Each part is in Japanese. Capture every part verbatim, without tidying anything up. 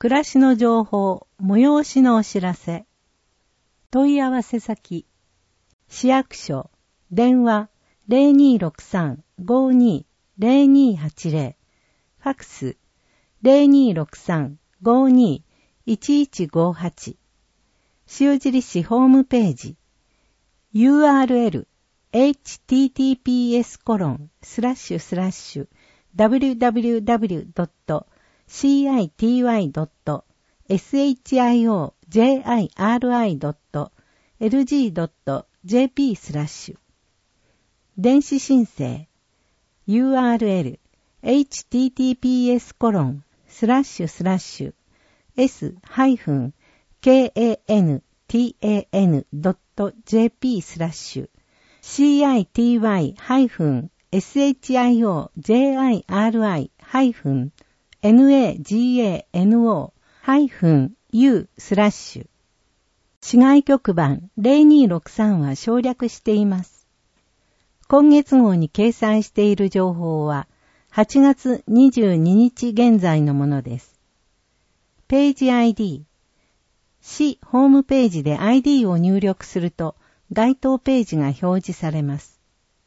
暮らしの情報、催しのお知らせ。問い合わせ先。市役所、電話 ゼロにーろくさん ごーにー ゼロにーはちゼロ、ファックス ゼロにーろくさん ごーにー いちいちごはち、塩印ホームページ、ユーアールエル エイチティーティーピーエス コロン スラッシュスラッシュ ダブリューダブリューダブリュー ドット シーアイティーワイ ドット エスエイチアイオージェイアイアールアイ ドット エルジー ドット ジェーピー スラッシュ電子申請 ユーアールエル エイチティーティーピーエス コロン スラッシュスラッシュ エス ハイフン ケーエーエヌ ティーエーエヌ ドット ジェーピー スラッシュ シーアイティーワイ ハイフン エスエイチアイオージェイアイアールアイ ハイフン エヌエージーエーエヌオー ハイフン ユー スラッシュ市外局番ゼロにーろくさんは省略しています。今月号に掲載している情報ははちがつにじゅうににち現在のものです。ページ アイディー。市ホームページで アイディー を入力すると該当ページが表示されます。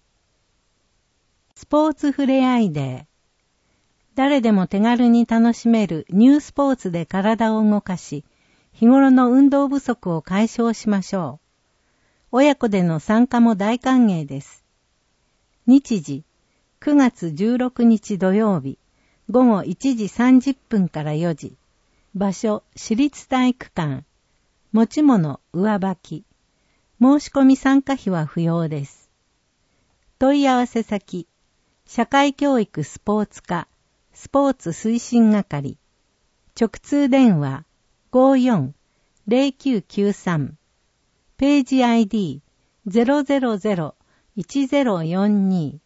スポーツふれあいデー。誰でも手軽に楽しめるニュースポーツで体を動かし、日頃の運動不足を解消しましょう。親子での参加も大歓迎です。日時、くがつじゅうろくにち土曜日、ごごいちじさんじゅっぷんからよじ。場所、市立体育館。持ち物、上履き。申し込み参加費は不要です。問い合わせ先、社会教育スポーツ課、スポーツ推進係。直通電話、ごーよん ゼロきゅうきゅうさん。ページ アイディー ゼロゼロゼロ いちゼロよんに。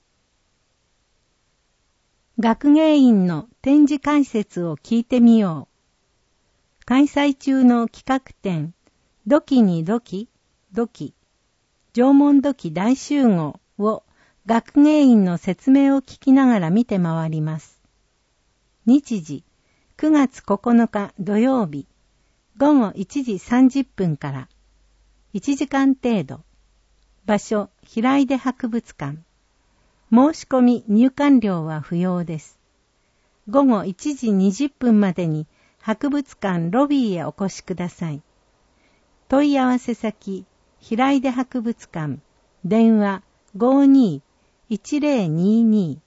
学芸員の展示解説を聞いてみよう。開催中の企画展、土器に土器、土器、縄文土器大集合を学芸員の説明を聞きながら見て回ります。日時、くがつここのか土曜日、ごごいちじさんじゅっぷんからいちじかん程度。場所、平出博物館。申し込み入館料は不要です。ごごいちじにじゅっぷんまでに博物館ロビーへお越しください。問い合わせ先、平出博物館。電話 ごーにー いちゼロにーに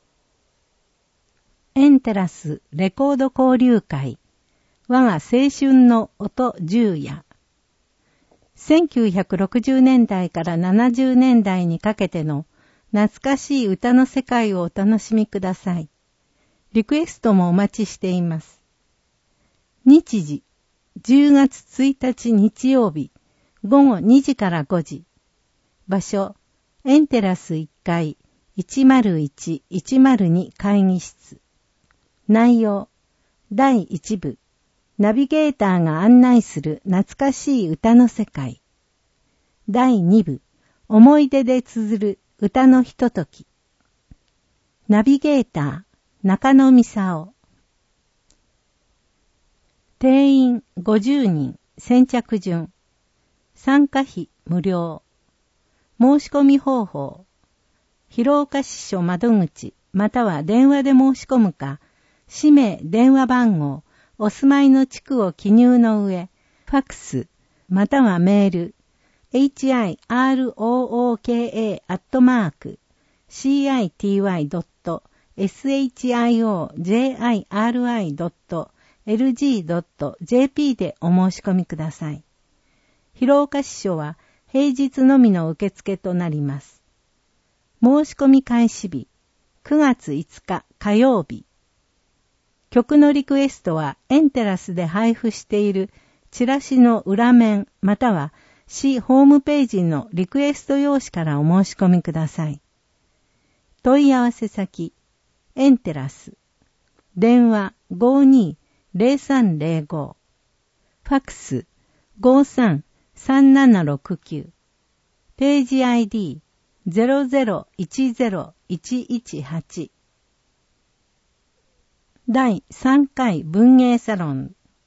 ー。エンテラスレコード交流会。我が青春の音十夜。せんきゅうひゃくろくじゅうねんだいからななじゅうねんだいにかけての懐かしい歌の世界をお楽しみください。リクエストもお待ちしています。日時、じゅうがつついたち日曜日、ごごにじからごじ。場所、エンテラスいっかい、いちまるいちいちまるに会議室。内容、だいいちぶ、ナビゲーターが案内する懐かしい歌の世界。だいにぶ、思い出で綴る歌のひととき。ナビゲーター、中野美沙。定員ごじゅうにん、先着順。参加費無料。申し込み方法。広岡支所窓口または電話で申し込むか、氏名、電話番号、お住まいの地区を記入の上、ファックス、またはメール、エイチアイアールオーオーケーエー アットマーク、シーアイティーワイ ドット エスエイチアイオージェイアイアールアイ ドット エルジー ドット ジェーピー でお申し込みください。広岡支所は平日のみの受付となります。申し込み開始日、くがついつか火曜日。曲のリクエストはエンテラスで配布しているチラシの裏面または市ホームページのリクエスト用紙からお申し込みください。問い合わせ先、エンテラス。電話 ごーにー ゼロさんゼロご。ファックス ごーさん さんななろくきゅう。ページ アイディー ゼロゼロいちゼロいちいちはち。だいさんかい文芸サロン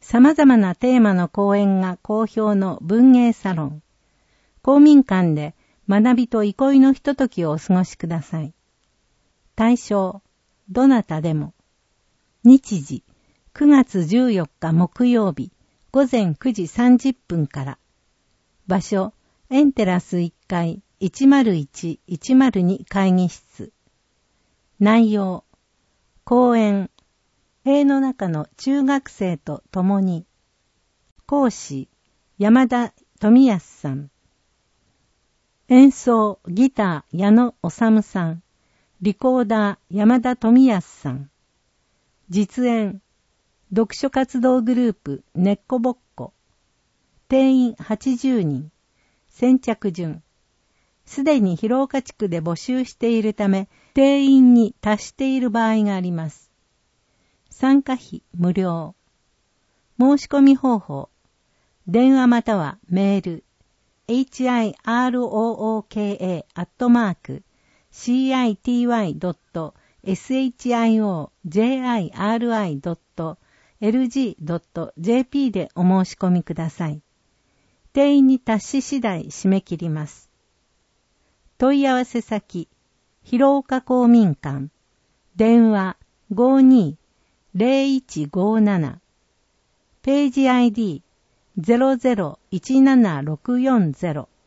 様々なテーマの講演が好評の文芸サロン。公民館で学びと憩いのひとときをお過ごしください。対象、どなたでも。日時、くがつじゅうよっか木曜日、ごぜんくじさんじゅっぷんから。場所、エンテラスいっかいいちまるいちいちまるに会議室。内容、講演、塀の中の中学生と共に。講師、山田富康さん。演奏、ギター、矢野治さん。リコーダー、山田富康さん。実演、読書活動グループ、ねっこぼっこ。定員はちじゅうにん。先着順。すでに広岡地区で募集しているため、定員に達している場合があります。参加費無料。申し込み方法。電話またはメール。エイチアイアールオーオーケーエー アットマーク シーアイティーワイドットエスエイチアイオージェイアイアールアイドットエルジードットジェーピー でお申し込みください。定員に達し次第締め切ります。問い合わせ先、広岡公民館、電話 ごーにーゼロいちごなな、ページ アイディーゼロゼロいちななろくよんゼロ。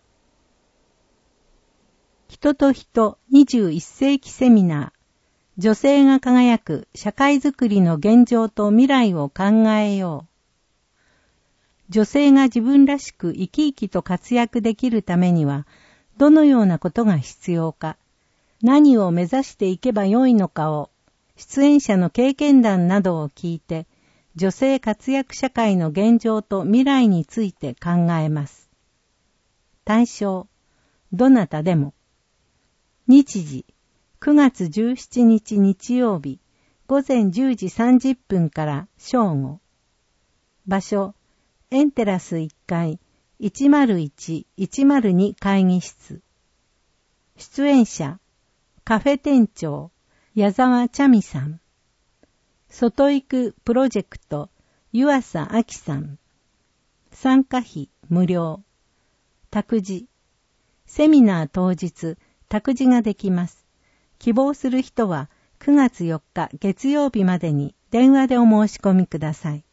人と人にじゅういっせいきセミナー、女性が輝く社会づくりの現状と未来を考えよう。女性が自分らしく生き生きと活躍できるためには、どのようなことが必要か、何を目指していけばよいのかを、出演者の経験談などを聞いて、女性活躍社会の現状と未来について考えます。対象、どなたでも。日時、くがつじゅうしちにち日曜日、ごぜんじゅうじさんじゅっぷんから正午。場所、エンテラスいっかいいちまるいちいちまるに会議室。出演者、カフェ店長、矢沢茶美さん。外行くプロジェクト、湯浅明さん。参加費無料。託児。セミナー当日、託児ができます。希望する人はくがつよっか月曜日までに電話でお申し込みください。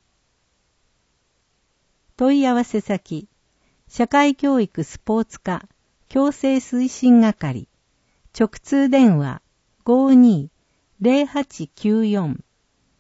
問い合わせ先、社会教育スポーツ課矯正推進係、直通電話 ごーにーゼロはちきゅうよん。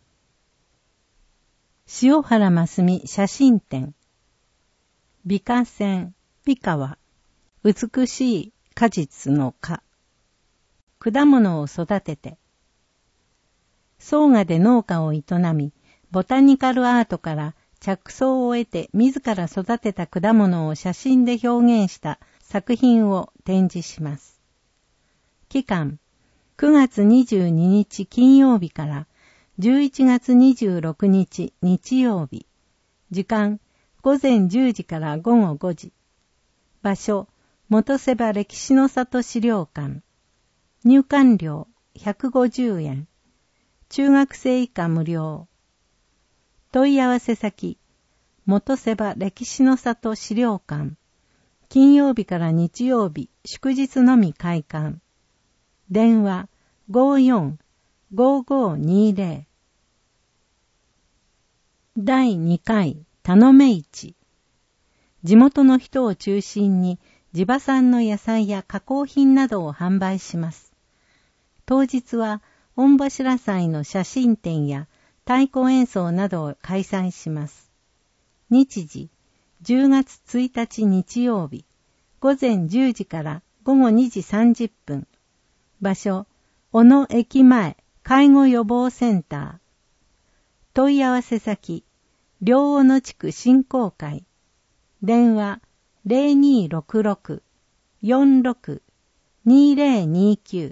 塩原ますみ写真展。美化線、美化は、美しい果実の果。果物を育てて。草加で農家を営み、ボタニカルアートから着想を得て自ら育てた果物を写真で表現した作品を展示します。期間、くがつにじゅうににち金曜日からじゅういちがつにじゅうろくにち日曜日。時間、ごぜんじゅうじからごごごじ。場所、元瀬場歴史の里資料館。入館料ひゃくごじゅうえん。中学生以下無料。問い合わせ先、元瀬場歴史の里資料館。金曜日から日曜日、祝日のみ開館。電話 ごーよんごーごーにーゼロ。だいにかい、頼め市。地元の人を中心に地場産の野菜や加工品などを販売します。当日は、御柱祭の写真展や太鼓演奏などを開催します。日時、じゅうがつついたち日曜日、ごぜんじゅうじからごごにじさんじゅっぷん。場所、小野駅前介護予防センター。問い合わせ先、両小野地区振興会。電話 ゼロにーろくろく よんろく にーゼロにーきゅう。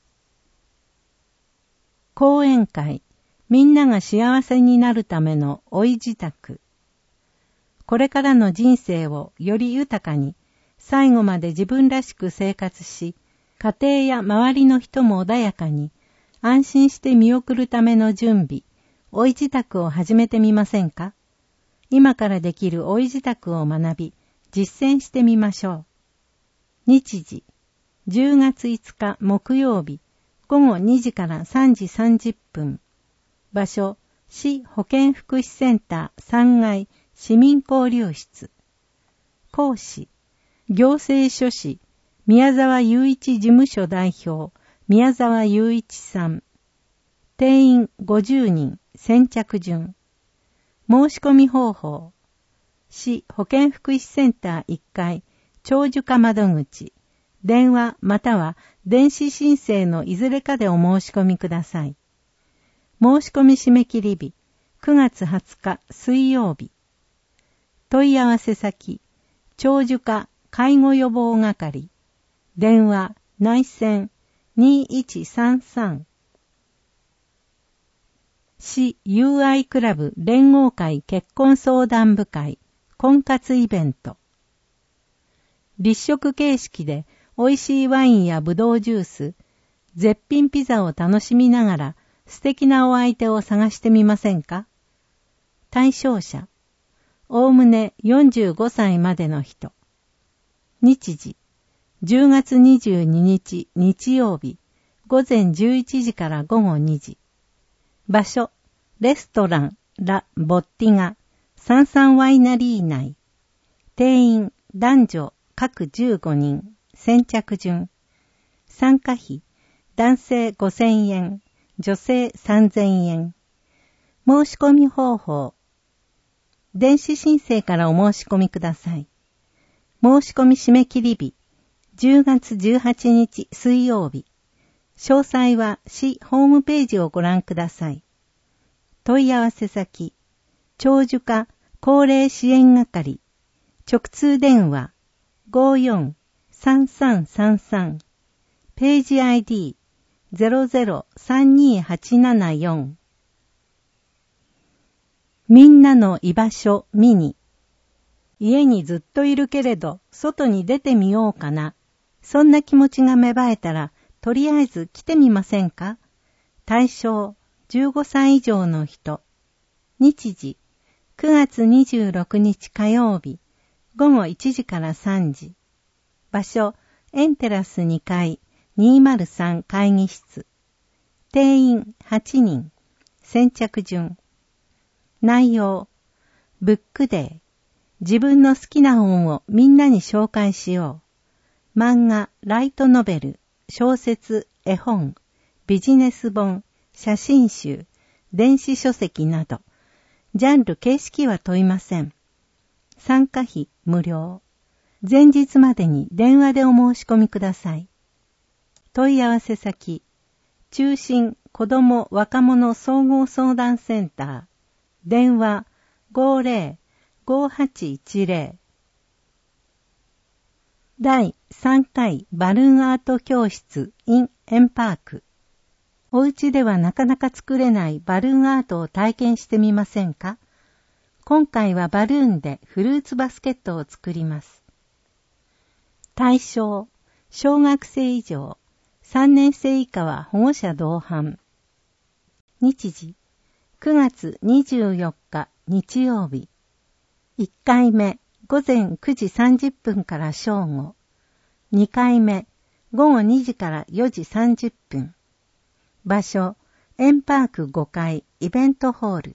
講演会、みんなが幸せになるためのおい自宅。これからの人生をより豊かに、最後まで自分らしく生活し、家庭や周りの人も穏やかに、安心して見送るための準備、おい自宅を始めてみませんか？ 今からできる追い支度を学び、実践してみましょう。日時、じゅうがついつか木曜日、ごごにじからさんじさんじゅっぷん。場所、市保健福祉センターさんがい市民交流室。講師、行政書士、宮沢雄一事務所代表、宮沢雄一さん。定員ごじゅうにん、先着順。申し込み方法。市保健福祉センターいっかい、長寿課窓口。電話または電子申請のいずれかでお申し込みください。申し込み締め切り日、くがつはつか水曜日。問い合わせ先、長寿課介護予防係。電話内線にいちさんさん。市 ユーアイ クラブ連合会結婚相談部会婚活イベント。立食形式で美味しいワインやブドウジュース、絶品ピザを楽しみながら素敵なお相手を探してみませんか？対象者、おおむねよんじゅうごさいまでの人。日時、じゅうがつにじゅうににち日曜日、ごぜんじゅういちじからごごにじ。場所、レストラン、ラ・ボッティガ、サンサンワイナリー内。定員、男女、各じゅうごにん、先着順。参加費、男性ごせんえん、女性さんぜんえん。申し込み方法。電子申請からお申し込みください。申し込み締め切り日、じゅうがつじゅうはちにち水曜日。詳細は市ホームページをご覧ください。問い合わせ先、長寿課高齢支援係、直通電話 ごーよんさんさんさんさん、ページ アイディー ゼロゼロさんにーはちななよん。みんなの居場所ミニ。家にずっといるけれど外に出てみようかな。そんな気持ちが芽生えたらとりあえず来てみませんか？対象じゅうごさい以上の人。日時くがつにじゅうろくにち火曜日、ごごいちじからさんじ。場所エンテラスにかいにーまるさん会議室。定員はちにん、先着順。内容、ブックデー。自分の好きな本をみんなに紹介しよう。漫画、ライトノベル、小説、絵本、ビジネス本、写真集、電子書籍など、ジャンル形式は問いません。参加費無料。前日までに電話でお申し込みください。問い合わせ先、中心子ども若者総合相談センター、電話 ごーぜろ ごーはちいちぜろ。だいさんかいバルーンアート教室 in エンパーク。お家ではなかなか作れないバルーンアートを体験してみませんか？今回はバルーンでフルーツバスケットを作ります。対象、小学生以上、さんねんせい以下は保護者同伴。日時、くがつにじゅうよっか日曜日。いっかいめ、ごぜんくじさんじゅっぷんから正午。にかいめ、ごごにじからよじさんじゅっぷん。場所、エンパークごかいイベントホール。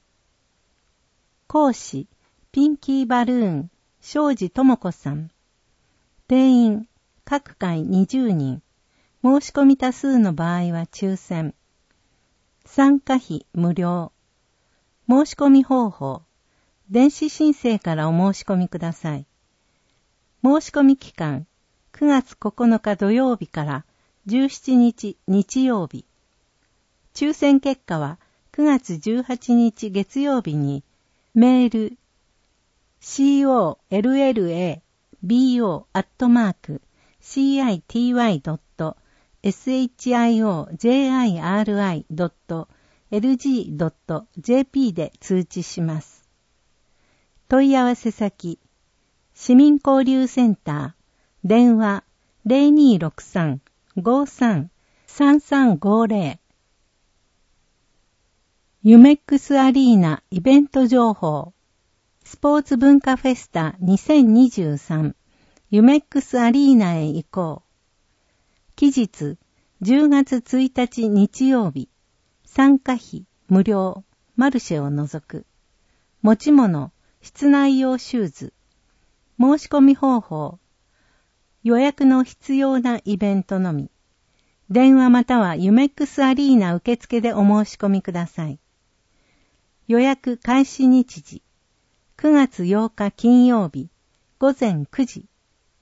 講師、ピンキーバルーン、庄司智子さん。定員、各回にじゅうにん。申し込み多数の場合は抽選。参加費無料。申し込み方法。電子申請からお申し込みください。申し込み期間、くがつここのか土曜日からじゅうしちにち日曜日。抽選結果はくがつじゅうはちにち月曜日にメール シーオーエルエルエービーオー アットマーク シーアイティーワイ ドット エスエイチアイオージェイアイアールアイ ドット エルジー ドット ジェーピー で通知します。問い合わせ先、市民交流センター、電話 ゼロにーろくさん ごーさん さんさんごーぜろ。ユメックスアリーナイベント情報。 スポーツ文化フェスタにせんにじゅうさんユメックスアリーナへ行こう。期日じゅうがつついたち日曜日、参加費無料、マルシェを除く。持ち物、室内用シューズ。申し込み方法。予約の必要なイベントのみ。電話またはユメックスアリーナ受付でお申し込みください。予約開始日時。くがつようか金曜日、ごぜんくじ。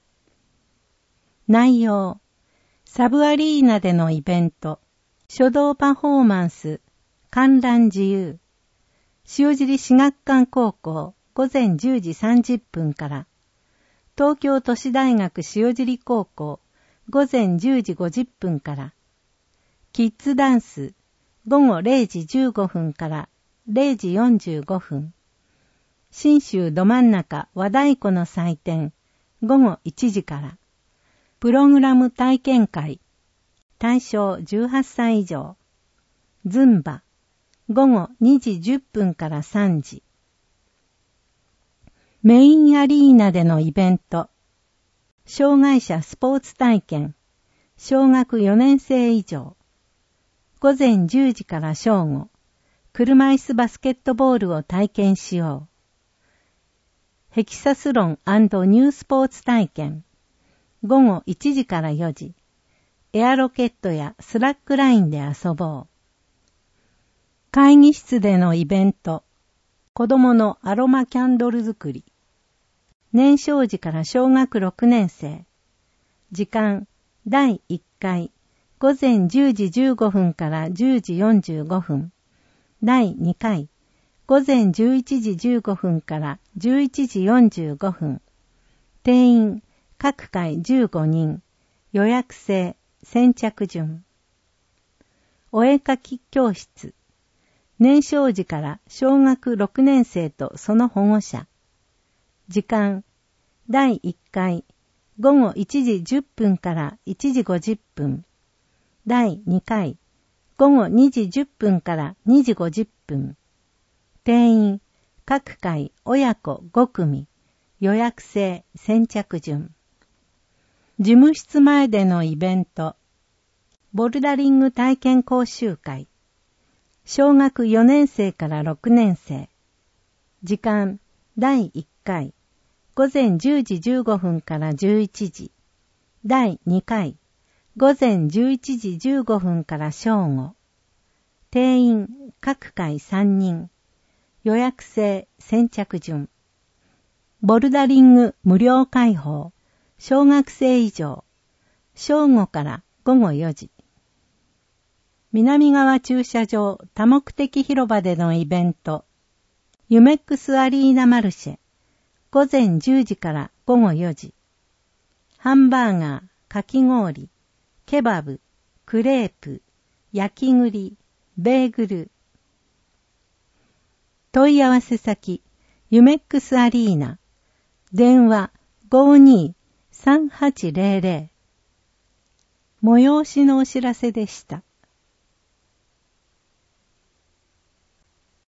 内容。サブアリーナでのイベント。書道パフォーマンス。観覧自由。塩尻至学館高校ごぜんじゅうじさんじゅっぷんから。東京都市大学塩尻高校ごぜんじゅうじごじゅっぷんから。キッズダンスごごれいじじゅうごふんかられいじよんじゅうごふん。信州ど真ん中和太鼓の祭典ごごいちじから。プログラム体験会対象じゅうはっさい以上。ズンバごごにじじゅっぷんからさんじ。メインアリーナでのイベント。障害者スポーツ体験。小学よねんせい以上。ごぜんじゅうじから正午。車椅子バスケットボールを体験しよう。ヘキサスロン&ニュースポーツ体験。ごごいちじからよじ。エアロケットやスラックラインで遊ぼう。会議室でのイベント。子供のアロマキャンドル作り。年少時から小学ろくねんせい。時間、だいいっかい、ごぜんじゅうじじゅうごふんからじゅうじよんじゅうごふん。だいにかい、ごぜんじゅういちじじゅうごふんからじゅういちじよんじゅうごふん。定員、各回じゅうごにん。予約制、先着順。お絵かき教室。年少時から小学ろくねんせいとその保護者。時間、だいいっかい、ごごいちじじゅっぷんからいちじごじゅっぷん。だいにかい、ごごにじじゅっぷんからにじごじゅっぷん。定員、各回親子ごくみ。予約制、先着順。事務室前でのイベント。ボルダリング体験講習会。小学よねんせいからろくねんせい。時間、だいいっかい、ごぜんじゅうじじゅうごふんからじゅういちじ。だいにかい、ごぜんじゅういちじじゅうごふんから正午。定員、各回さんにん。予約制、先着順。ボルダリング無料開放。小学生以上。正午からごごよじ。南側駐車場多目的広場でのイベント。ユメックスアリーナマルシェ。ごぜんじゅうじからごごよじ。ハンバーガー、かき氷、ケバブ、クレープ、焼き栗、ベーグル。問い合わせ先、ユメックスアリーナ。電話 ごーにーさんはちぜろぜろ。催しのお知らせでした。